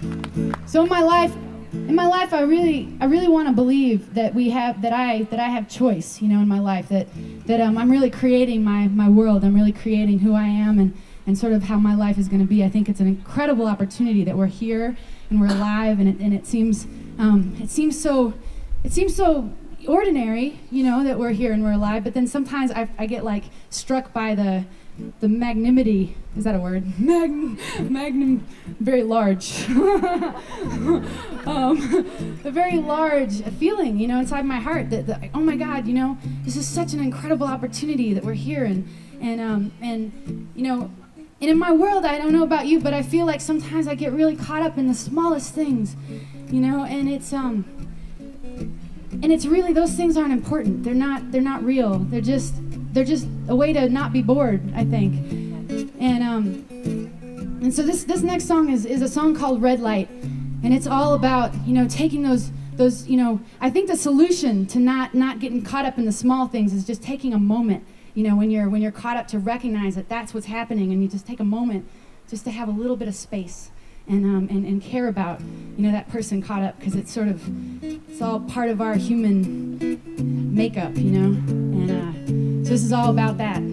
So in my life, I really want to believe that I have choice, in my life, that I'm really creating my world. I'm really creating who I am and sort of how my life is going to be. I think it's an incredible opportunity that we're here and we're alive, and it seems so ordinary, that we're here and we're alive. But then sometimes I get like struck by the magnanimity, is that a word? Magnum, very large. A very large feeling, inside my heart that oh my God, this is such an incredible opportunity that we're here and in my world, I don't know about you, but I feel like sometimes I get really caught up in the smallest things, and it's really, those things aren't important. They're not real. They're just a way to not be bored, I think. And so this next song is a song called Red Light, and it's all about, taking those I think the solution to not getting caught up in the small things is just taking a moment, when you're caught up, to recognize that that's what's happening, and you just take a moment just to have a little bit of space and care about, that person caught up, because it's all part of our human makeup, and so this is all about that.